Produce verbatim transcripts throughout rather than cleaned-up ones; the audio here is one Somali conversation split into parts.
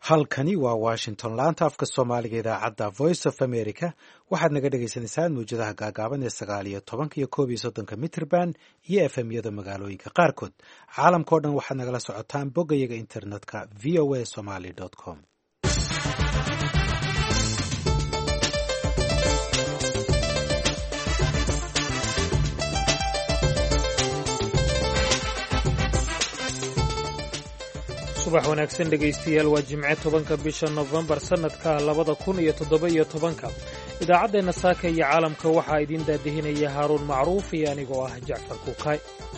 halkani waa washington laanta afka soomaaliga idaacadda voice of america waxaad naga dhagaysanaysaan mawjadaha gaagaaban ee sagaal iyo tobanka iyo koob iyo soddonka mitrband iyo efemyada magaalooyinka qaarkood caalamkao dhan waxaad nagala socotaan boggayaga internetka v o a somaly com subax wanaagsan dhegaystayaal waa jimce tobanka bisha nofembar sannadka labada kun iyo toddoba iyo tobanka idaacaddeenna saaka iyo caalamka waxaa idiin daadihinaya haaruun macruuf iyo anigoo ah jacfar kuukay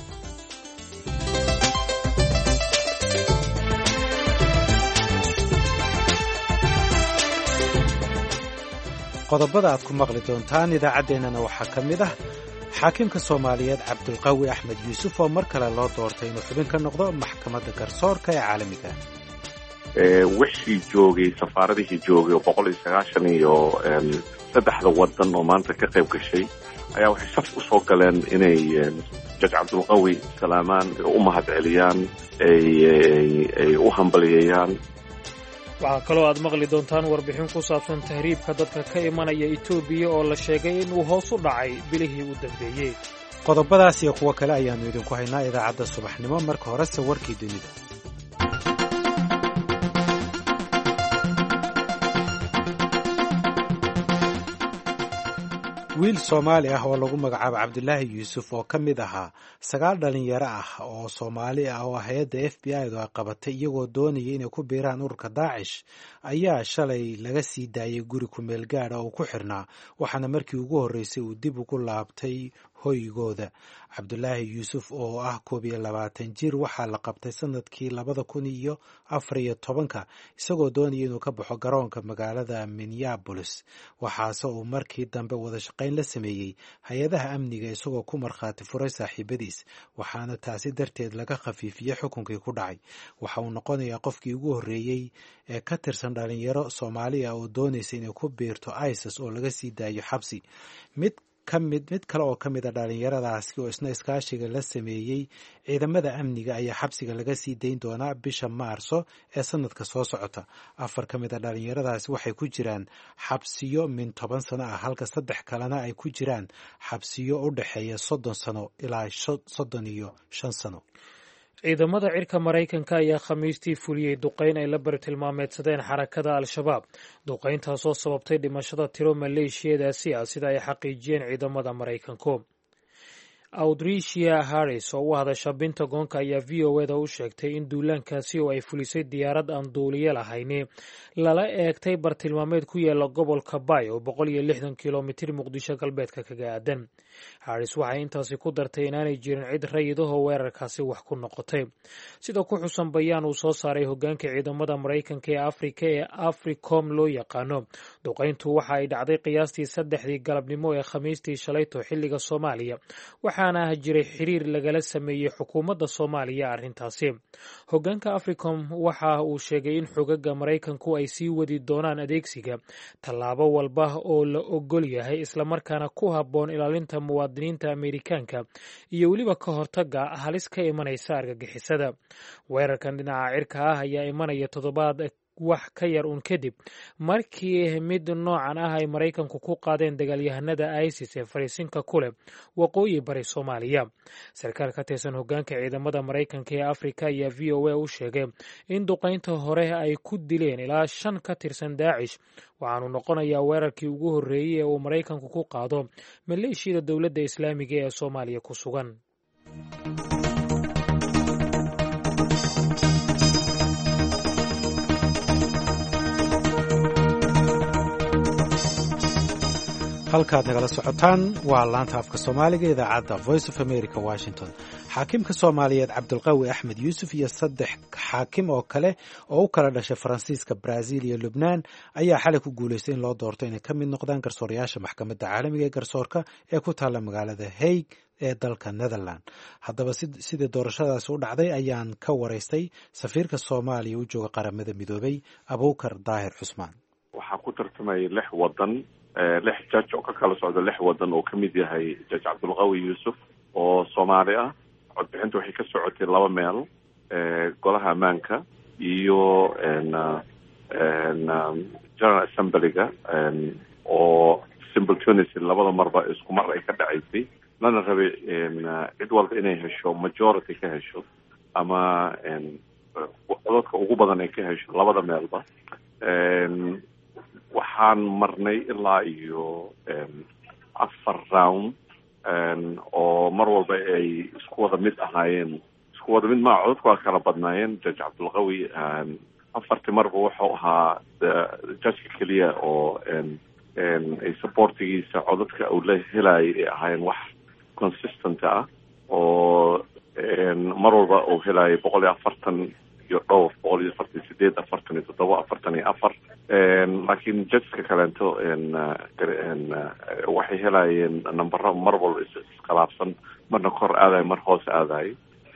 qodobada aad ku maqli doontaan idaacaddeenana waxaa ka mid ah xaakimka soomaaliyeed cabdulqawi axmed yuusuf oo mar kale loo doortay inuu xubin ka noqdo maxkamadda garsoorka ee caalamiga wixii joogay safaaradihii joogay oo boqol iyo sagaashan iyo saddexda wadan oo maanta ka qayb gashay ayaa waxay saf u soo galeen inay jaj cabdulqawi salaamaan u mahad celiyaan ay u hambaliyeeyaan waxaa kaloo aad maqli doontaan warbixin ku saabsan tahriibka dadka ka imanaya etoobiya oo la sheegay inuu hoos u dhacay bilihii u dambeeyey qodobadaas iyo kuwo kale ayaannu idinku haynaa idaacadda subaxnimo marka horese warkii dunida wiil soomaali ah oo lagu magacaabo cabdulaahi yuusuf oo ka mid ahaa sagaal dhalinyaro ah oo soomaali ah oo hay-adda f b i du ay qabatay iyagoo doonaya inay ku biiraan ururka daacish ayaa shalay laga sii daayay guri kumeel gaadha oo ku xirnaa waxaana markii ugu horreysay uu dib ugu laabtay hoygooda cabdulaahi yuusuf oo ah koob iyo labaatan jir waxaa la qabtay sanadkii labada kun iyo afar iyo tobanka isagoo doonaya inuu ka baxo garoonka magaalada minneabolis waxaase uu markii dambe wada shaqayn la sameeyey hay-adaha amniga isagoo ku markhaati furay saaxiibadiis waxaana taasi darteed laga khafiifiyey xukunkii ku dhacay waxa uu noqonayaa qofkii ugu horreeyey ee ka tirsan dhalinyaro soomaali ah oo doonaysa inay ku biirto isis oo laga sii daayo xabsi mid kamid mid kale oo ka mid a dhalinyaradaasi oo isna iskaashiga la sameeyey ciidamada amniga ayaa xabsiga laga sii dayn doonaa bisha maarso ee sanadka soo socota afar ka mid a dhalinyaradaasi waxay ku jiraan xabsiyo min toban sano ah halka saddex kalena ay ku jiraan xabsiyo u dhexeeya soddon sano ilaa soddon iyo shan sano ciidamada cirka maraykanka ayaa khamiistii fuliyey duqayn ay la bartilmaameedsadeen xarakada al-shabaab duqayntaasoo sababtay dhimashada tiro maleeshiyadaasi ah sida ay xaqiijiyeen ciidamada maraykanku audricia harris oo u hadasha pentagonka ayaa v o eda u sheegtay in duulaankaasi oo ay fulisay diyaarad aan duuliye lahayni lala eegtay bartilmaameed ku yaala gobolka bay oo boqol iyo lixdan kilomitir muqdisho galbeedka kaga aadan harris waxay intaasi ku dartay inaanay jirin cid rayidahoo weerarkaasi wax ku noqotay sida ku xusan bayaan uu soo saaray hogaanka ciidamada maraykanka ee afrika ee africom loo yaqaano duqayntu waxa ay dhacday qiyaastii saddexdii galabnimo ee khamiistii shalayto xilliga soomaaliya waxaana jiray xiriir lagala sameeyey xukuumadda soomaaliya arrintaasi hogaanka africom waxa uu sheegay in xogaga maraykanku ay sii wadi doonaan adeegsiga tallaabo walba oo la ogol yahay islamarkaana ku habboon ilaalinta muwaadiniinta amerikaanka iyo weliba ka hortaga halis ka imanaysa argagixisada weerarkan dhinaca cirka ah ayaa imanaya toddobaad wax ka yar uun kadib markii mid noocan ah ay maraykanku ku qaadeen dagaalyahanada isis ee fariisinka ku leh waqooyi bari soomaaliya sarkaal ka tirsan hogaanka ciidamada maraykanka ee afrika ayaa v o a u sheegay in duqaynta hore ay ku dileen ilaa shan ka tirsan daacish waxaanu noqonayaa weerarkii ugu horreeyey ee uu maraykanku ku qaado maleeshiyada dowladda islaamiga ee soomaaliya ku sugan halkaad nagala socotaan waa laanta afka soomaaliga idaacadda voice of america washington xaakimka soomaaliyeed cabdulqawi axmed yuusuf iyo saddex xaakim oo kale oo u kala dhashay faransiiska brazil iyo lubnaan ayaa xalay ku guulaystay in loo doorto inay ka mid noqdaan garsoorayaasha maxkamadda caalamiga ee garsoorka ee ku taalla magaalada hague ee dalka netherland haddaba sidii doorashadaasi u dhacday ayaan ka waraystay safiirka soomaaliya u jooga qaramada midoobay abuukar daahir cusmaan waxaa ku tartamay lix wadan lix jaj oo ka kala socda lix wadan oo ka mid yahay jaj cabdulqawi yuusuf oo soomaali ah codbixinta waxay ka socotay laba meel golaha ammaanka iyo general assemblyga oo simultaneously labada marba isku mar ay ka dhacaysay lana rabay cid walba inay hesho majority ka hesho ama codadka ugu badan ay ka hesho labada meelba waxaan marnay ilaa iyo afar round oo mar walba ay isku wada mid ahaayeen isku wada mid maa codadku waa kala badnaayeen judge cabdulqawi afartii marba wuxuu ahaa judgeka keliya oo ay supportigiisa codadka uu la helayay ay ahaayeen wax consistent ah oo mar walba uu helayay boqol iyo afartan iyo dhowr boqol iyo afartan iyo sideed afartan iyo toddoba afartan iyo afar laakiin judgeska kaleento waxay helayeen numbero mar walba iskhilaafsan marna kor aadayo mar hoos aadayo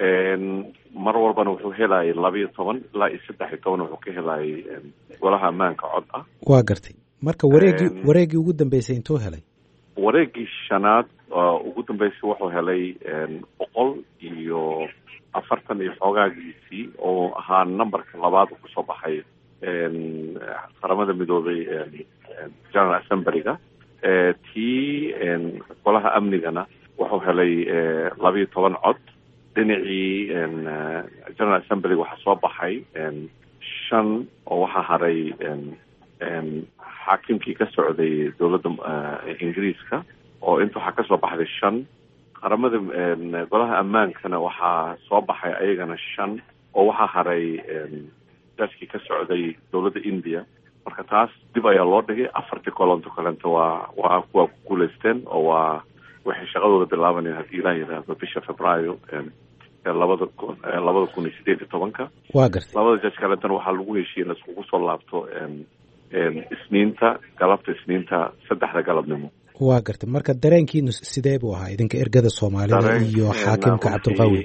mar walbana wuxuu helayay laba iyo toban ilaa iyo saddex iyo toban wuxuu ka helayay golaha ammaanka cod ah. waa gartay marka wareegii wareegii ugu dambeysay intuu helay wareegii shanaad ugu dambeysay wuxuu helay boqol iyo afartan iyo xoogaagiisii oo ahaa numberka labaad uu kusoo baxay qaramada midoobay general assemblyga tii golaha amnigana wuxuu helay laba iyo toban cod dhinacii general assemblyga waxaa soo baxay shan oo waxaa haray xaakimkii ka socday dowladda ingiriiska oo inta waxaa kasoo baxday shan qaramada golaha ammaankana waxaa soo baxay ayagana shan oo waxaa haray judgekii ka socday dowladda india marka taas dib ayaa loo dhigay afartii kolonto kalenta waa waa waa ku guulaysteen oo waa waxay shaqadooda bilaabanayeen haddii ilaah yidhaahdo bisha februaayo labada kun labada kun iyo sideed iyo tobanka waa gartay labada judge kalentana waxaa lagu heshiiyey in laiskugu soo laabto isniinta galabta isniinta saddexda galabnimo. waa gartay marka dareenkiinu sidee buu ahaa idinka ergada soomaalida iyo xaakimka cabdulqawi?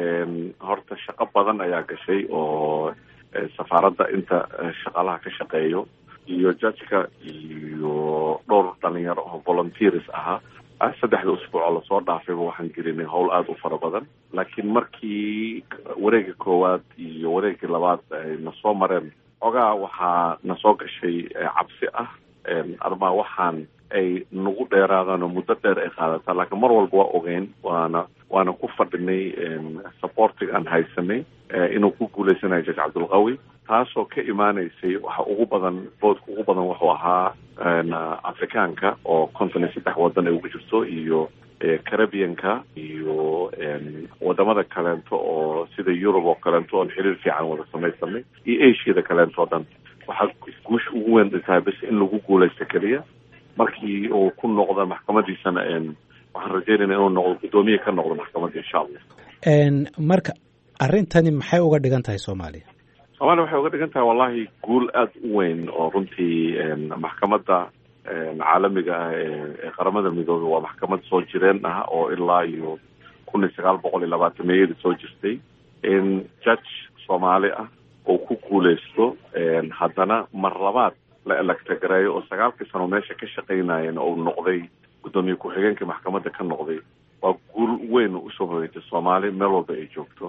horta shaqo badan ayaa gashay oo safaaradda inta shaqaalaha ka shaqeeyo iyo judgeka iyo dhowr dhalinyaro oo volunteers ahaa saddexda usbuuc oo lasoo dhaafayba waxaan gelinay howl aada u fara badan laakiin markii wareega koowaad iyo wareegii labaad ay na soo mareen ogaa waxaa na soo gashay cabsi ah armaa waxaan ay nagu dheeraadaan oo muddo dheer ay qaadataa laakiin mar walba waa ogeyn waana waana ku fadhinay supportiga aan haysanay inuu ku guulaysanayo judge cabdulqawi taasoo ka imaanaysay waxa ugu badan boodka ugu badan wuxuu ahaa afrikaanka oo konton iyo saddex wadan ay ugu jirto iyo carabianka iyo wadamada kaleento oo sida Europe oo kaleento oon xiriir fiican wada samaysanay iyo Asia kaleento oo dhan waxaa guush ugu weyn tahay bas in lagu guulaysto keliya markii uu ku noqdo maxkamadiisana waxaan rajaynaynaa inuu noqdo guddoomiye ka noqdo maxkamadda insha allah. marka arrintani maxay uga dhigan tahay Soomaaliya? Soomaaliya waxay uga dhigan tahay wallahi guul aad u weyn oo runtii maxkamadda caalamiga ah ee qaramada midoobay waa maxkamad soo jireen ah oo ilaa iyo kun iyo sagaal boqol iyo labaatan meeyada soo jirtay in judge Soomaali ah oo ku guulaysto haddana mar labaad la electagareeyo oo sagaalkii sano meesha ka shaqaynayeen oo noqday guddoomiye ku-xigeenka maxkamadda ka noqday waa guul weyn u soo hoyatay Soomaali meel walba ay joogto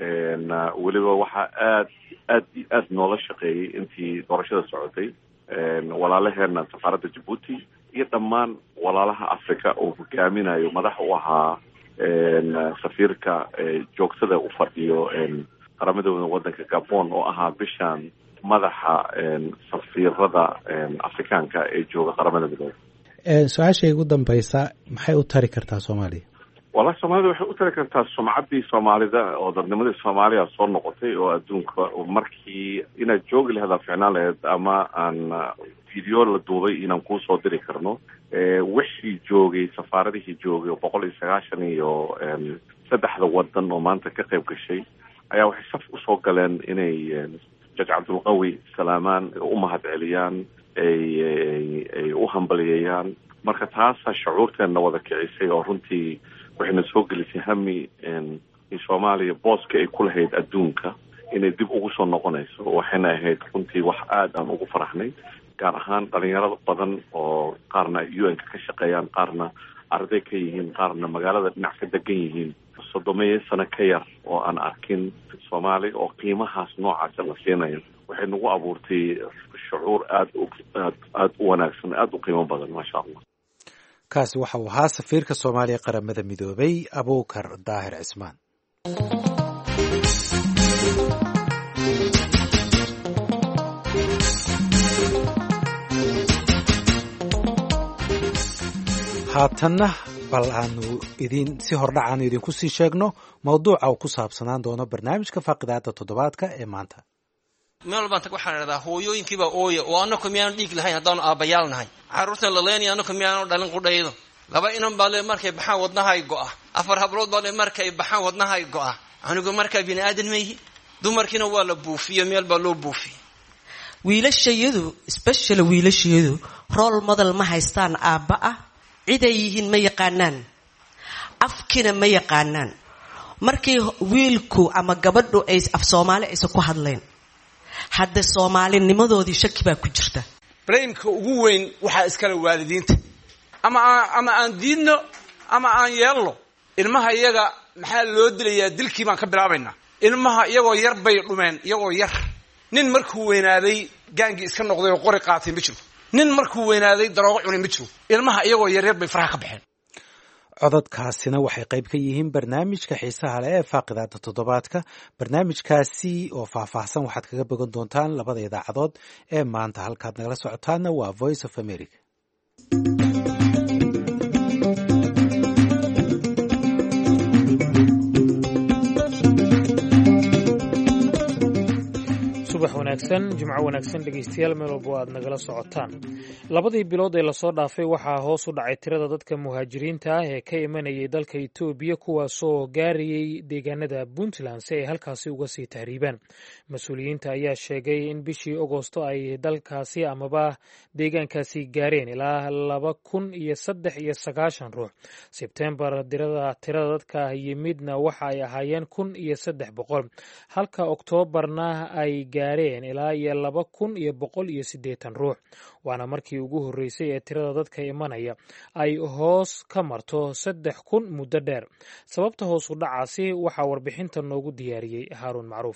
weliba waxaa aad aad aad noola shaqeeyey intii doorashada socotay walaalaheena safaaradda Djibouti iyo dhammaan walaalaha Afrika oo hogaaminayo madax u ahaa safiirka joogtada u fadhiyo qaramada waddanka Gabon oo ahaa bishaan madaxa safiirada Afrikaanka ee jooga qaramada midoobay. su-aashay ugu dambaysa maxay u tari kartaa Soomaaliya? wallahi Soomaalida waxay u tari kartaa sumcaddii Soomaalida oo dadnimadii Soomaaliya soo noqotay oo adduunka markii inaad joogi lahayd ficnaan lahayd ama aan video la duubay inaan kuu soo diri karno wixii joogay safaaradihii joogay oo boqol iyo sagaashan iyo saddexda wadan oo maanta ka qayb gashay ayaa waxay saf usoo galeen inay judge cabdulqawi salaamaan u mahad celiyaan ay ay u hambalyeeyaan marka taasa shucuurteena wada kicisay oo runtii waxayna soo gelisay hami in Soomaaliya booska ay ku lahayd adduunka inay dib ugu soo noqonayso waxayna ahayd runtii wax aad aan ugu faraxnay gaar ahaan dhalinyarada badan oo qaarna U N ka ka shaqeeyaan qaarna arday ka yihiin qaarna magaalada dhinac ka degan yihiin soddomeeyo sano ka yar oo aan arkin soomaali oo qiimahaas noocaasa la siinayo waxay nagu abuurtay shucuur aad aad aad u wanaagsan aad u qiimo badan maasha allah. kaasi waxa uu ahaa safiirka soomaaliya qaramada midoobay abuukar daahir cismaan. haatanna bal aanu idin si hordhac aanu idinku sii sheegno mawduuca uu ku saabsanaan doono barnaamijka faaqidaada toddobaadka ee maanta. meel walbaan tag waxaan idhahdaa hooyooyinkiibaa ooya oo annaka miyaanu dhiig lahayn haddaanu aabbayaal nahay carruurtan la leenaya annaka miyaanu dhalin qudhaydo laba inan baa le markay baxaan wadnahay go'a afar hablood baa le markay baxaan wadnahay go'a anigu markaa bini aadan mayhi dumarkiina waa la buufiyo meel baa loo buufiye wiilashayadu especially wiilashayadu role model ma haystaan aabba ah ciday yihiin ma yaqaanaan afkina ma yaqaanaan markii wiilku ama gabadhu ay af Soomaali aysan ku hadleen hadda Soomaalinimadoodii shaki baa ku jirta. Brainka ugu weyn waxa iskala waalidiinta ama ama aan diidno ama aan yeelno ilmaha iyaga maxaa loo dilayaa dilkii baan ka bilaabaynaa ilmaha iyagoo yar bay dhumeen iyagoo yar nin markuu weynaaday gaangi iska noqday oo qori qaatay ma jiro nin markuu weynaaday daroogo cunay ma jiro ilmaha iyagoo yar yar bay faraha ka baxeen. codadkaasina waxay qayb ka yihiin barnaamijka xiisaha leh ee faaqidaada toddobaadka. barnaamijkaasi oo faahfaahsan waxaad kaga bogan doontaan labada idaacadood ee maanta. halkaad nagala socotaana waa Voice of America. subax wanaagsan jimco wanaagsan dhegeystayaal meel walba aad nagala socotaan. labadii bilood ee lasoo dhaafay waxaa hoos u dhacay tirada dadka muhaajiriinta ah ee ka imanayay dalka Itoobiya kuwaasoo gaarayay deegaanada Puntland si ay halkaasi uga sii tahriibaan. mas-uuliyiinta ayaa sheegay in bishii Agoosto ay dalkaasi amaba deegaankaasi gaareen ilaa laba kun iyo saddex iyo sagaashan ruux. Sebtembar tirada tirada dadka yimidna waxa ay ahaayeen kun iyo saddex boqol halka Oktoobarna ay gaareen ilaa iyo laba kun iyo boqol iyo siddeetan ruux. waana markii ugu horreysay ee tirada dadka imanaya ay hoos ka marto saddex kun muddo dheer. sababta hoos u dhacaasi waxaa warbixinta noogu diyaariyey Haaruun Macruuf.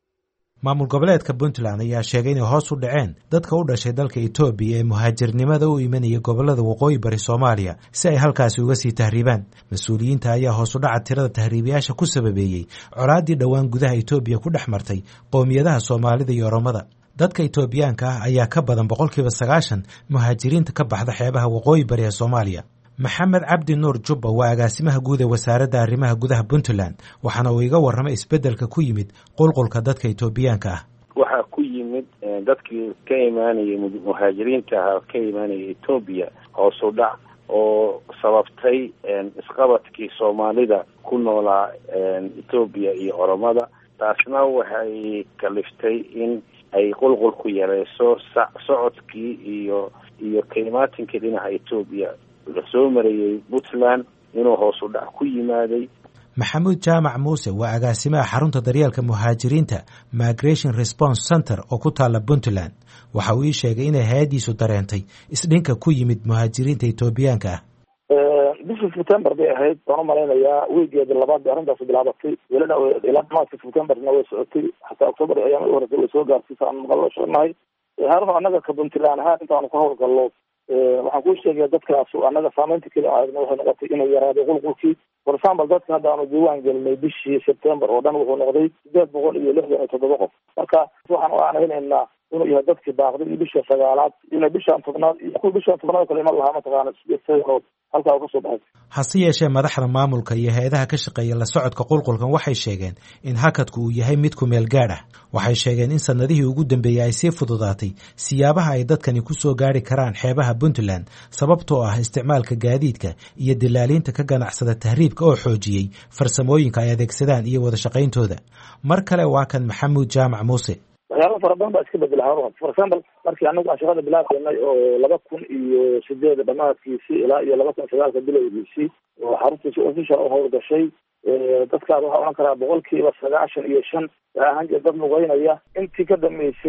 maamul goboleedka Puntland ayaa sheegay inay hoos u dhaceen dadka u dhashay dalka Itoobiya ee muhaajirnimada u imanaya gobolada waqooyi bari Soomaaliya si ay halkaasi uga sii tahriibaan. mas-uuliyiinta ayaa hoos u dhaca tirada tahriibayaasha ku sababeeyey colaadii dhowaan gudaha Itoobiya ku dhex martay qowmiyadaha Soomaalida iyo Oromada. dadka Itoobiyaanka ah ayaa ka badan boqolkiiba sagaashan muhaajiriinta ka baxda xeebaha waqooyi bari ee Soomaaliya. maxamed cabdi nuur jubba waa agaasimaha guud ee wasaaradda arrimaha gudaha Puntland waxaana uu iga warramay isbeddelka ku yimid qulqulka dadka Itoobiyaanka ah. waxaa ku yimid dadkii ka imaanayay muhaajiriinta ah ka imaanayay Itoobiya hoos u dhac oo sababtay isqabadkii Soomaalida ku noolaa Itoobiya iyo Oromada. taasna waxay kaliftay in ay qulqulku yareyso socodkii iyo iyo kalimaatinkii dhinaca Itoobiya lasoo marayay Puntland inuu hoos u dhac ku yimaaday. maxamuud jaamac muuse waa agaasimaha xarunta daryeelka muhaajiriinta Migration Response Center oo ku taala Puntland. waxa uu ii sheegay inay hay'adiisu dareentay isdhinka ku yimid muhaajiriinta Itoobiyaanka ah. bishii September bay ahayd waan u malaynayaa wiigeeda labaad bay arrintaasi bilaabatay welina ilaa dhamaadka Septemberna way socotay xataa October ayaan u horeysay way soo gaartay saan maqlo shanahay. Haarun annaga ka Puntland ahaan intaan ku hawlgallo waxaan ku sheegay dadkaas annaga saameynta kale aadna waxay noqotay inay yaraado qulqulkii. for example dadka hadda aanu diiwaan gelinay bishii September oo dhan wuxuu noqday sideed boqol iyo lixdan iyo toddoba qof. marka waxaan u aanaynaynaa inuu yahay dadkii baaqday iyo bisha sagaalaad inay bishaan tobnaad iyo kuwa bishaan tobnaad kale iman lahaa mataqaana sideed sanood halkaa uga soo baxay. hase yeeshee madaxda maamulka iyo hay-adaha ka shaqeeya la socodka qulqulkan waxay sheegeen in hakadku uu yahay mid ku meel gaadh ah. waxay sheegeen in sanadihii ugu dambeeyey ay sii fududaatay siyaabaha ay dadkani ku soo gaari karaan xeebaha Puntland sababtoo ah isticmaalka gaadiidka iyo dilaaliinta ka ganacsada tahriibka oo xoojiyey farsamooyinka ay adeegsadaan iyo wada shaqayntooda. mar kale waa kan maxamuud jaamac muuse. waxyaalo fara badan baa iska bedela Haaruun. for example markii anagu aan shaqada bilaabaynay oo laba kun iyo sideed dhamaadkiisii ilaa iyo laba kun iyo sagaalka bilowgiisii oo xaruntiisa official u howlgashay dadkaas waxaa oran karaa boqolkiiba sagaashan iyo shan waxaa ahaan jira dad lugeynaya. intii ka dambeysay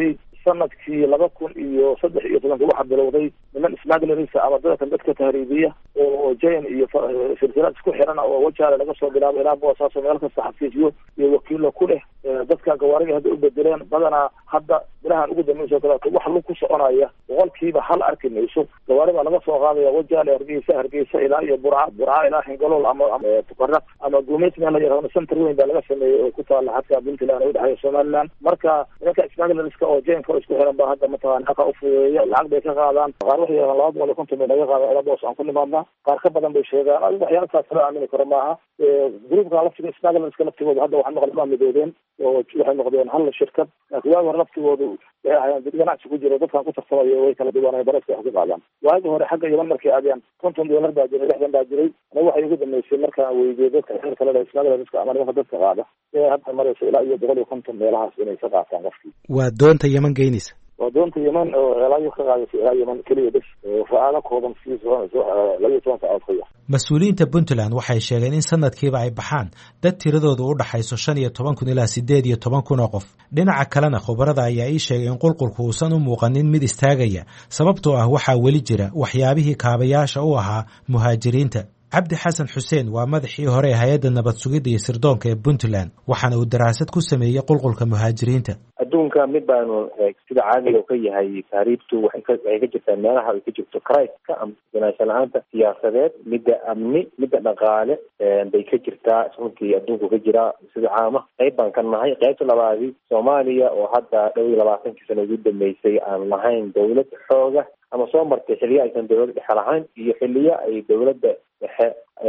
sanadkii laba kun iyo saddex iyo tobanka waxaa bilowday niman smaglerisa ama dadka dadka tahriibiya oo jayn iyo silsilad isku xiran oo wajaale laga soo bilaabo ilaa boosaaso meel kasta xafiisyo iyo wakiilo ku leh dadka gawaariga hadda u bedeleen badanaa hadda bilahan ugu dambeysoo kaleeto wax lug ku soconaya boqolkiiba hal arki mayso gawaari baa laga soo qaadaya wajaale hargeysa hargeysa ilaa iyo burca burca ilaa xingalool ama tuqaraq ama guumeys meel la yaqaano center weyn baa laga sameeyey oo ku taala xadka puntland oo udhexeeya somaliland marka nimanka smaglerska oo jaynka oo isku xiran baa hadda mataqaana haqa ufudeeya lacag bay ka qaadaan qaar waxay yaqaan laba boqol iyo konton bay laga qaada ilaa boos aan ku nimaadna qaar ka badan bay sheegaan adiga waxyaalasaas la aamini karo maaha gruupka laftiga smaglerska laftigooda hadda waxaa noqon waa midoobeen oo waxay noqdeen hal shirkad laakiin waagi hore laftigoodu waxay ahayeen dad ganacsi ku jiro dadkan ku tartamayo way kala duwanay bareska wax ka qaadaan waagi hore xagga yaman markay aadeen konton doolar baa jiray lixdan baa jiray aniga waxay ugu dambeysay markaan weydiiyey dadka xeer kale leh smaglerska ama nimanka dadka qaada ee hadda maraysa ilaa iyo boqol iyo konton meelahaas inay ka qaataan qofkii waa doonta yaman geynaysa waa doonta yaman oo elaayo ka qaadaysa ilaa yaman keliya bes fa-aado kooban sii laba iyo toban saacood ka yar mas-uuliyiinta puntland waxay sheegeen in sanadkiiba ay baxaan dad tiradoodu u dhaxayso shan iyo toban kun ilaa sideed iyo toban kun oo qof dhinaca kalena khubarada ayaa ii sheegay in qulqulku uusan u muuqanin mid istaagaya sababtoo ah waxaa weli jira waxyaabihii kaabayaasha u ahaa muhaajiriinta cabdi xasan xuseen waa madaxii hore ee hay-adda nabad sugidda iyo sirdoonka ee puntland waxaana uu daraasad ku sameeyey qulqulka muhaajiriinta adduunka mid baanu sida caadiga ka yahay taariibtu waxay ka waxay ka jirtaa meelaha ay ka jirto criska ama ganaansho la-aanta siyaasadeed midda amni midda dhaqaale bay ka jirtaa runtii adduunku ka jiraa sida caama qayb baan ka nahay qaybta labaadi soomaaliya oo hadda dhow iyo labaatankii sano ugu dambeysay aan lahayn dawlad xooga ama soo martay xiliyo aysan dawlad dhexe lahayn iyo xiliyo ay dawladda dhexe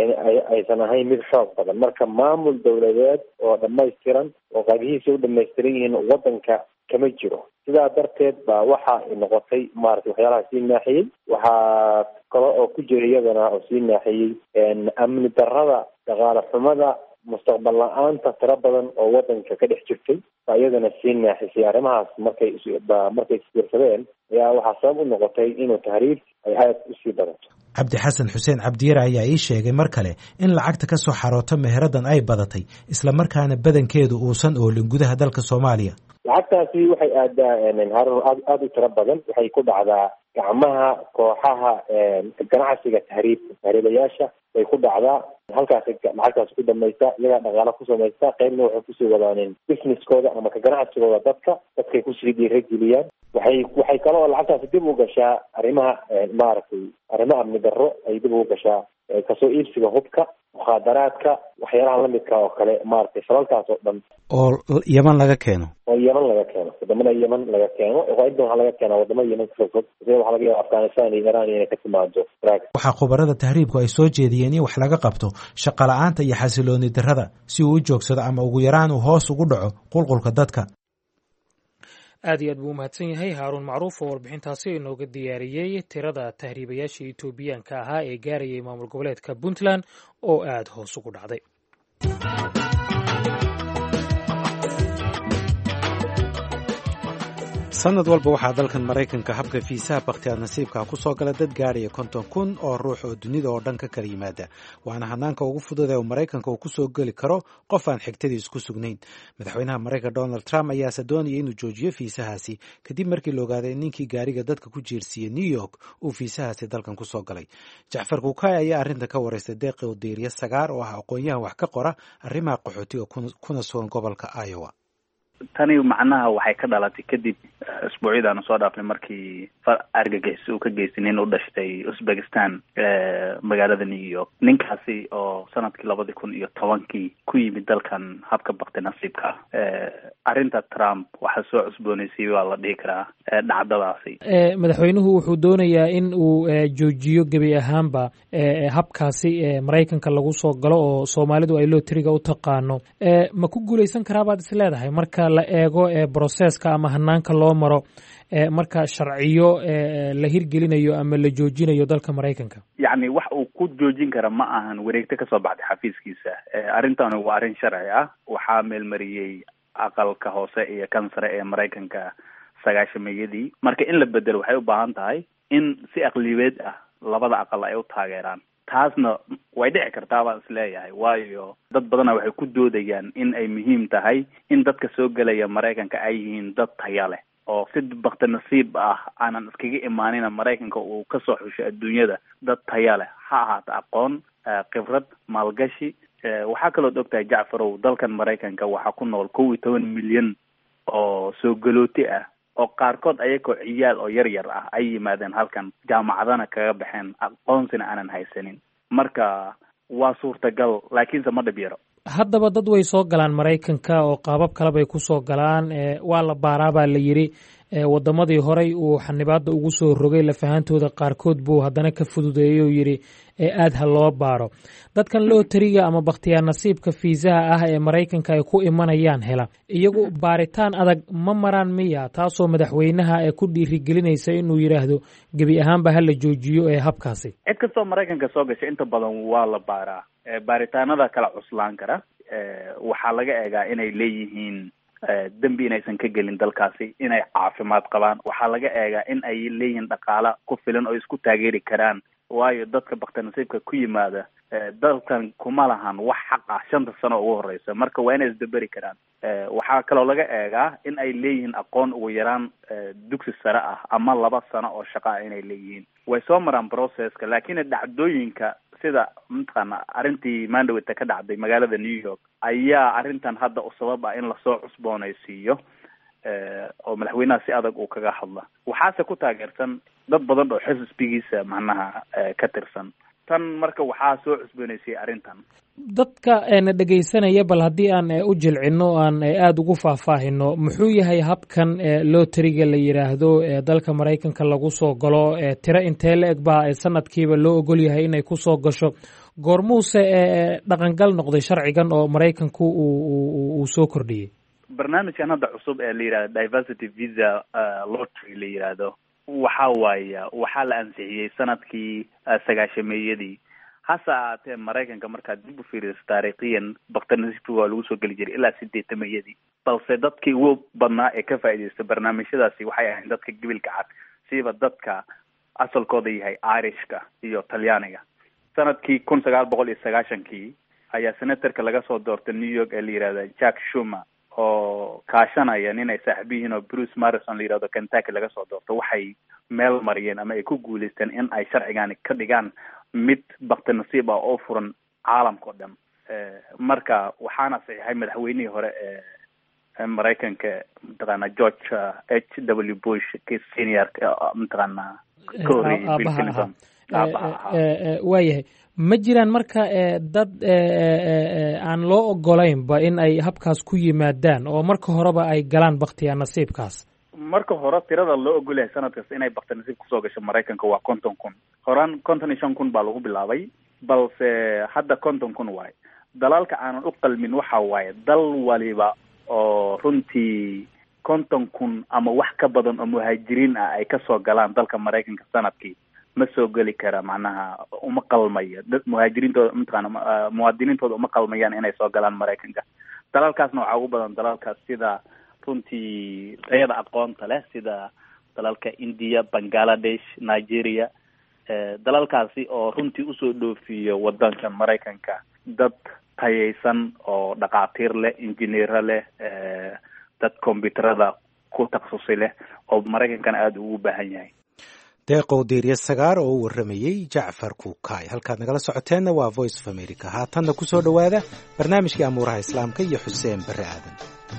aysan ahayn mid xoog badan marka maamul dawladeed oo dhamaystiran oo qaybihiisa u dhamaystiran yihiin wadanka kama jiro sidaa darteed baa waxa ay noqotay maaragtay waxyaalaha sii naaxiyey waxaa kale oo ku jira iyadana oo sii naaxiyey amni darrada dhaqaale xumada mustaqbal la-aanta tiro badan oo wadanka ka dhex jirtay baa iyadana sii naaxisay arrimahaas markay markay isbiirsadeen ayaa waxaa sabab u noqotay inuu tahriib ay aad usii badato cabdi xasan xuseen cabdiyare ayaa ii sheegay mar kale in lacagta ka soo xarooto meheradan ay badatay islamarkaana badankeedu uusan oolin gudaha dalka soomaaliya lacagtaasi waxay aadaa harun aad aada u tiro badan waxay ku dhacdaa gacmaha kooxaha ganacsiga tahriibka tahriibayaasha bay ku dhacdaa halkaasi lacagtaasi ku dhamaysta iyagaa dhaqaalo ku samaysta qaybna waxay kusii wadaaneen businesskooda ama ka ganacsigooda dadka dadkay kusii dhiirageliyaan waxay waxay kale oo lacagtaasi dib u gashaa arrimaha maaragtay arrimo amni darro ay dib ugu gashaa kasoo iibsiga hubka mukhaadaraadka waxyaalaha lamidka oo kale maaragtay falalkaas oo dhan oo yaman laga keeno oo yaman laga keeno wadamada yaman laga keeno qaybta waxaa laga keenaa wadamada yaman kasoo sida waxaa laga yaaba afghanistan iyo iran inay ka timaado waxaa khubarada tahriibku ay soo jeediyeen in wax laga qabto shaqo la-aanta iyo xasilooni darrada si uu u joogsado ama ugu yaraan uu hoos ugu dhaco qulqulka dadka aad iyo aad buu umahadsan yahay haaruun macruuf oo warbixintaasi inooga diyaariyey tirada tahriibayaasha etoobiyaanka ahaa ee gaarayay maamul goboleedka puntland oo aada hoos ugu dhacday sanad walba waxaa dalkan maraykanka habka fiisaha bakhtiyaar nasiibka ku soo gala dad gaadhaya konton kun oo ruux oo dunida oo dhan ka kala yimaada waana hanaanka ugu fudud ee uu maraykanka uu ku soo geli karo qof aan xigtadiis ku sugnayn madaxweynaha maraykanka donald trump ayaase doonaya inuu joojiyo fiisahaasi kadib markii la ogaaday in ninkii gaariga dadka ku jiirsiiyey new york uu fiisahaasi dalkan ku soo galay jacfar kuukay ayaa arrinta ka waraystay deeqi diiriye sagaar oo ah aqoon-yahan wax ka qora arrimaha qaxootiga kuna sugan gobolka iowa tani macnaha waxay ka dhalatay kadib isbuucyadaanu soo dhaafnay markii argagixis uu ka geystay nin u dhashtay uzbekistan magaalada new york ninkaasi oo sanadkii labadii kun iyo tobankii ku yimid dalkan habka bakti nasiibka ah arrinta trump waxaa soo cusboonaysay waa la dhihi karaa dhacdadaasi madaxweynuhu wuxuu doonayaa in uu joojiyo gebi ahaanba habkaasi maraykanka lagu soo galo oo soomaalidu ay lootriga u taqaano ma ku guulaysan karaa baad is leedahay marka la eego broseska ama hanaanka loo maro marka sharciyo la hirgelinayo ama la joojinayo dalka maraykanka yacni wax uu ku joojin kara ma ahan wareegto kasoo baxday xafiiskiisa arrintan waa arrin sharci ah waxaa meelmariyey aqalka hoose iyo kan sare ee maraykanka sagaashameeyadii marka in la bedelo waxay u baahan tahay in si aqlibeed ah labada aqal ay u taageeraan taasna way dhici kartaa baan is leeyahay waayo dad badana waxay ku doodayaan in ay muhiim tahay in dadka soo gelaya maraykanka ay yihiin dad taya leh oo si bakti nasiib ah aanan iskaga imaanina maraykanka uu kasoo xusho adduunyada dad taya leh, ha ahaato aqoon, khibrad, maalgashi. waxaa kaloo ogtahay jacfarow, dalkan maraykanka waxaa ku nool kow iyo toban milyan oo soo galooti ah, oo qaarkood ayagoo ciyaal oo yar yar ah ay yimaadeen halkan, jaamacadana kaga baxeen, aqoonsina aanan haysanin. marka waa suurtagal, laakiinse ma dhib yaro. haddaba dad way soo galaan maraykanka oo qaabab kale bay ku soo galaan, waa la baaraa baa la yidhi. wadamadii horey uu xanibaada ugu soo rogay lafahantooda qaarkood buu haddana ka fududeeyey oo yidhi aad ha loo baaro. dadkan looteriga ama bakhtiyaar nasiibka fiisaha ah ee maraykanka ay ku imanayaan hela, iyagu baaritaan adag ma maraan miya, taasoo madaxweynaha ee ku dhiirigelinaysa inuu yidhaahdo gebi ahaanba ha la joojiyo ee habkaasi? cid kastoo maraykanka soo gasha inta badan waa la baaraa. baaritaanada kala cuslaan kara, waxaa laga eegaa inay leeyihiin dembi inaysan ka gelin dalkaasi, inay caafimaad qabaan. waxaa laga eegaa in ay leeyihiin dhaqaala ku filan oo isku taageeri karaan, waayo dadka bakti nasiibka ku yimaada dalkan kuma lahan wax xaq ah shanta sano ugu horeysa, marka waa inay isdaberi karaan. waxaa kaloo laga eegaa in ay leeyihiin aqoon ugu yaraan dugsi sare ah ama laba sano oo shaqa ah inay leeyihiin. way soo maraan processka, laakiin dhacdooyinka sida mataqaana arrintii Mandawita ka dhacday magaalada New York ayaa arrintan hadda u sabab ah in lasoo cusboonaysiiyo oo madaxweynaha si adag uu kaga hadla. waxaase ku taageersan dad badan oo xisbigiisa macnaha ka tirsan. tan marka waxaa soo cusboonaysiyay arrintan. dadka na dhegaysanaya, bal haddii aan u jilcino aan aada ugu faahfaahino, muxuu yahay habkan looteriga la yidhaahdo ee dalka maraykanka lagu soo galo? tiro intee la eg baa sanadkiiba loo ogol yahay inay kusoo gasho? goormuuse dhaqangal noqday sharcigan oo maraykanku uu soo kordhiyey? barnaamijkan hadda cusub ee la yidhahdo diversity visa lottery la yidhaahdo, waxa waaya waxaa la ansixiyey sanadkii sagaashameeyadii. hase ahaatee maraykanka markaad dib u fiiriso taariikhiyan bakti nasiibka waa lagu soo geli jiray ilaa sideetamayadii, balse dadkii ugu badnaa ee ka faa'iidaysta barnaamijyadaasi waxay ahayd dadka gebilka cad, siiba dadka asalkooda yahay irishka iyo talyaaniga. sanadkii kun sagaal boqol iyo sagaashankii ayaa senatorka laga soo doortay New York ee la yidhahda Jack Schumer, oo kaashanaya nin ay saaxiib yihiin oo Bruce Madison la yidhahdo Kentucky laga soo doorto. waxay meel mariyeen ama ay ku guuleysteen in ay sharcigaani ka dhigaan mid bakti nasiib ah oo furan caalamka o dhan. marka waxaana saxiixay madaxweynihii hore ee maraykanka mataqaana George H W Bush kii senior mataqaana ka horreeyay Bill Clinton. waayahay, ma jiraan marka dad aan loo ogolaynba in ay habkaas ku yimaadaan oo marka horeba ay galaan bakhtiyaar nasiibkaas? marka hore tirada loo ogol yahay sanad kasta inay bakti nasiib kusoo gasho maraykanka waa konton kun. horaan konton iyo shan kun baa lagu bilaabay, balse hadda konton kun waaye. dalalka aanan u qalmin waxa waaye dal waliba oo runtii konton kun ama wax ka badan oo muhaajiriin ah ay kasoo galaan dalka maraykanka sanadkii ma soo geli kara, macnaha uma qalmayo. dad muhaajiriintooda mataqaana muwaadiniintooda uma qalmayaan inay soo galaan maraykanka. dalalkaasna waxaa ugu badan dalalkaas sida runtii tayada aqoonta leh, sida dalalka India, Bangladesh, Nigeria. dalalkaasi oo runtii usoo dhoofiyo wadanka maraykanka dad tayaysan oo dhaqaatiir leh, injineero leh, dad kombyuutarada ku takhasusay leh oo maraykankana aada ugu baahan yahay. deeqow diirya sagaar oo u warramayey Jacfar Kuukay. halkaad nagala socoteenna waa Voice of America. haatanna ku soo dhowaada barnaamijkii amuuraha islaamka iyo Xuseen Barre Aadan.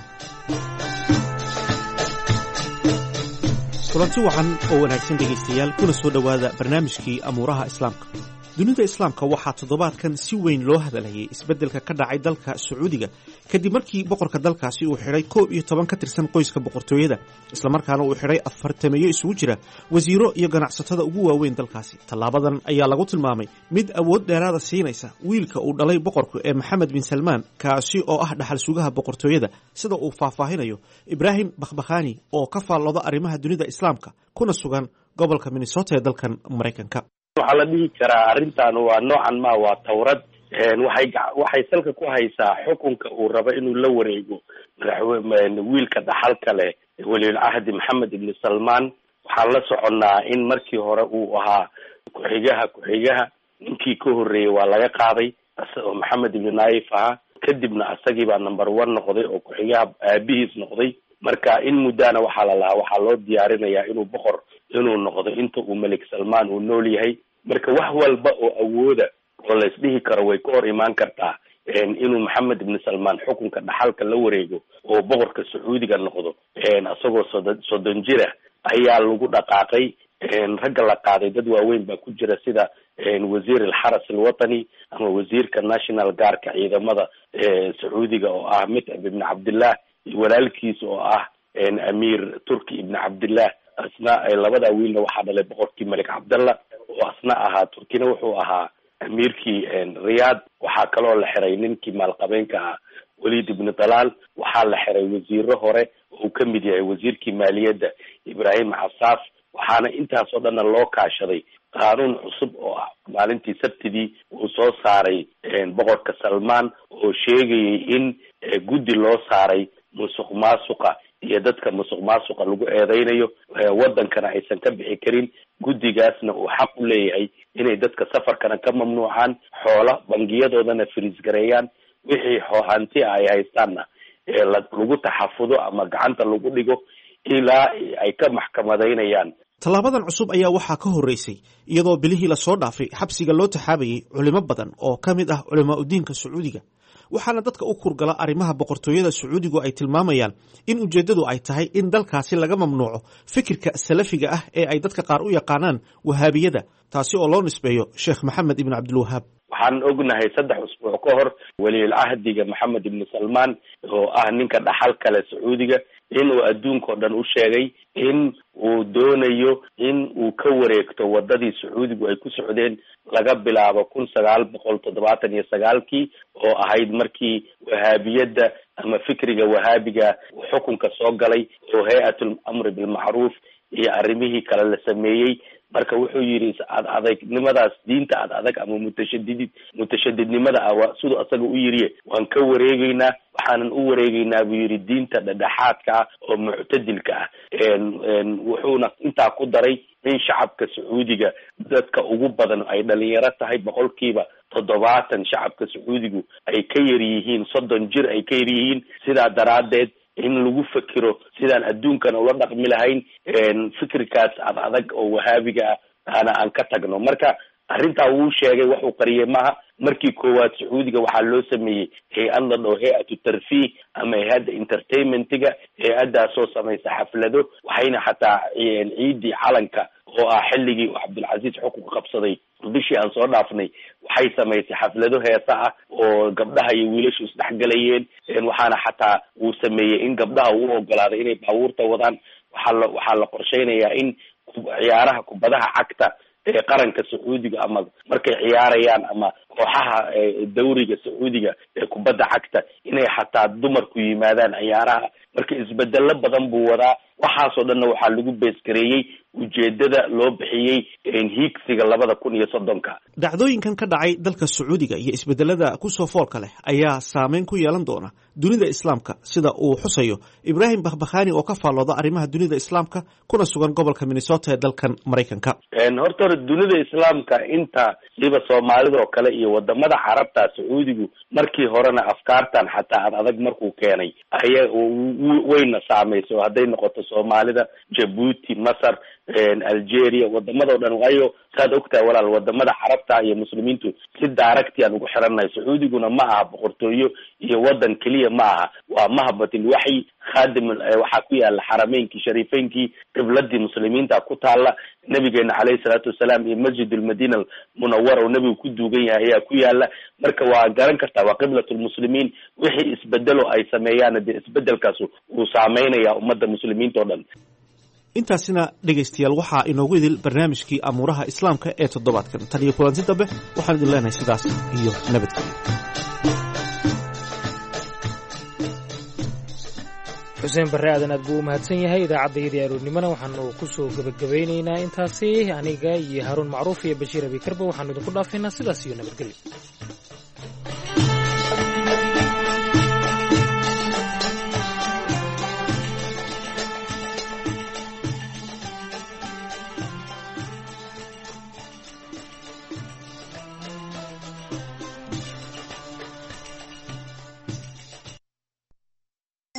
kulanti wacan oo wanaagsan dhegaystayaal, kuna soo dhowaada barnaamijkii amuuraha islaamka. dunida islaamka waxaa toddobaadkan si weyn loo hadalhayay isbeddelka ka dhacay dalka Sacuudiga kadib markii boqorka dalkaasi uu xidhay koob iyo toban ka tirsan qoyska boqortooyada, islamarkaana uu xidhay afartameeyo isugu jira wasiiro iyo ganacsatada ugu waaweyn dalkaasi. tallaabadan ayaa lagu tilmaamay mid awood dheeraada siinaysa wiilka uu dhalay boqorku ee Maxamed bin Salmaan, kaasi oo ah dhaxal sugaha boqortooyada, sida uu faahfaahinayo Ibraahim Bakhbakhani oo ka faallooda arrimaha dunida islaamka kuna sugan gobolka Minnesota ee dalkan Maraykanka. waxaa la dhihi karaa arrintan waa noocan ma waa tawrad. waxay waxay salka ku haysaa xukunka uu rabo inuu la wareego madaxweyne wiilka dhaxalka leh waliil ahdi Maxamed ibn Salmaan. waxaan la soconnaa in markii hore uu ahaa ku-xigaha ku-xigaha ninkii ka horreeyay waa laga qaaday oo Maxamed ibn Naayif ahaa, kadibna asagii baa number one noqday oo ku-xigaha aabihiis noqday. marka in muddana waxaa la lahaa waxaa loo diyaarinayaa inuu boqor inuu noqdo inta uu Malik Salman uu nool yahay. marka wax walba oo awooda oo la isdhihi karo way ka hor imaan kartaa inuu Maxamed ibn Salman xukunka dhaxalka la wareego oo boqorka Sacuudiga noqdo asagoo soddon jira ayaa lagu dhaqaaqay. ragga la qaaday dad waaweyn baa ku jira sida wasiir al-Haras al-Watani ama wasiirka National Guardka ciidamada Sacuudiga oo ah Mit'ab ibn Abdullah, walaalkiis oo ah Amir Turki ibn Abdullah. asna labada wiilna waxaa dhalay boqorkii Malik Abdullah oo asna ahaa Turkina wuxuu ahaa amiirkii Riyadh. waxaa kaloo la xiray ninkii maalqabeenka ah Walid ibn Talal. waxaa la xiray wasiiro hore oo ka mid yahay wasiirkii maaliyadda Ibrahim Assaf. waxaana intaas oo dhanna loo kaashaday qaanuun cusub oo ah maalintii sabtidii uu soo saaray boqorka Salman oo sheegayay in guddi loo saaray musuq maasuqa iyo dadka musuq maasuqa lagu eedeynayo wadankana aysan ka bixi karin. guddigaasna uu xaq u leeyahay inay dadka safarkana ka mamnuucaan, xoola bangiyadoodana firiis gareeyaan, wixii hanti ay haystaanna lagu taxafudo ama gacanta lagu dhigo ilaa ay ka maxkamadaynayaan. tallaabadan cusub ayaa waxaa ka horreysay iyadoo bilihii lasoo dhaafay xabsiga loo taxaabayay culimo badan oo ka mid ah culamaa udiinka Sacuudiga. waxaana dadka u kurgala arrimaha boqortooyada Sacuudigu ay tilmaamayaan in ujeeddadu ay tahay in dalkaasi laga mamnuuco fikirka salafiga ah ee ay dadka qaar u yaqaanaan wahaabiyada, taasi oo loo nisbeeyo Sheekh Maxamed ibn Abdul Wahhab. waxaan ognahay saddex usbuuc ka hor waliil ahdiga Maxamed ibn Salman oo ah ninka dhaxal kale Sacuudiga inuu adduunka oo dhan u sheegay in uu doonayo in uu ka wareegto wadadii Sacuudigu ay ku socdeen laga bilaabo kun sagaal boqol toddobaatan iyo sagaalkii oo ahayd markii wahaabiyada ama fikriga wahaabiga xukunka soo galay oo hay-atul amr bil ma'ruf iyo arrimihii kale la sameeyey. marka wuxuu yidhi ad adegnimadaas diinta ad adag ama mutashadidid mutashadidnimada ah siduu asaga u yidhi waan ka wareegeynaa, waxaanan u wareegeynaa buu yidhi diinta dhexdhexaadka ah oo muctadilka ah. wuxuuna intaa ku daray in shacabka Sacuudiga dadka ugu badan ay dhalinyaro tahay, boqolkiiba toddobaatan shacabka Sacuudigu ay ka yar yihiin soddon jir ay ka yar yihiin. sidaa daraadeed in lagu fikiro sidaan adduunkan ula dhaqmi lahayn fikirkaas ad adag oo wahaabiga ah ana aan ka tagno. marka arrintaa wuu sheegay waxuu qariyay maaha. markii koowaad Sacuudiga waxaa loo sameeyey hay-ad la dhaho hay-atu tarfiih ama hay-adda entertainmentiga. hay-addaasoo samaysa xaflado, waxayna xataa ciidii calanka oo ah xilligii uu Cabdulcasiis xukunka qabsaday bishii aan soo dhaafnay waxay samaysay xaflado heesa ah oo gabdhaha iyo wiilashu isdhexgalayeen. waxaana xataa uu sameeyey in gabdhaha uu ogolaaday inay baabuurta wadaan. waxaa la waxaa la qorsheynayaa in ciyaaraha kubadaha cagta ee qaranka Sacuudiga ama markay ciyaarayaan ama kooxaha dawriga Sacuudiga ee kubadda cagta inay xataa dumarku yimaadaan ciyaaraha. marka isbedelo badan buu wadaa. waxaasoo dhanna waxaa lagu beeskareeyey ujeedada loo bixiyey hiigsiga labada kun iyo soddonka. dhacdooyinkan ka dhacay dalka Sacuudiga iyo isbedelada kusoo foolka leh ayaa saameyn ku yeelan doona dunida islaamka sida uu xusayo Ibrahim Bakhbakhani oo ka faallooda arrimaha dunida islaamka kuna sugan gobolka Minnesota ee dalkan Mareykanka. horta dunida islaamka inta siba Soomaalida oo kale iyo wadamada Carabta Sacuudigu markii horena afkaartan xataa ad adag markuu keenay ayaa wayna saameysay hadday noqoto Soomaalida, Djibouti, Masar, Algeria, wadamada oo dhan. waayo saad ogtahay walaal wadamada Carabta iyo muslimiintu si daaragti aan ugu xirannahay. Sacuudiguna ma aha boqortooyo iyo wadan keliya ma aha, waa mahbatil waxyi khaadim. waxaa ku yaala xarameynkii shariifeynkii qibladii muslimiinta ku taala. nabigeena calayhi salaatu wasalaam iyo masjid almadina munawwara oo nabigu ku duugan yahay ayaa ku yaala. marka waa garan kartaa waa qiblatul muslimiin. wixii isbedelo ay sameeyaan dee isbedelkaas uu saameynaya ummadda muslimiinta oo dhan. intaasina dhegaystayaal waxaa inoogu idil barnaamijkii amuuraha islaamka ee toddobaadkan. tan iyo kulanti dambe waxaan idin leenahay sidaas iyo nabadgelyo. xuseen barre aadan aad buu u mahadsan yahay. idaacaddayadii aroornimona waxaanu ku soo gebagabeynaynaa intaasi aniga iyo haaruun macruuf iyo bashiir abikarba waxaanu idinku dhaafaynaa sidaas iyo nabadgelyo.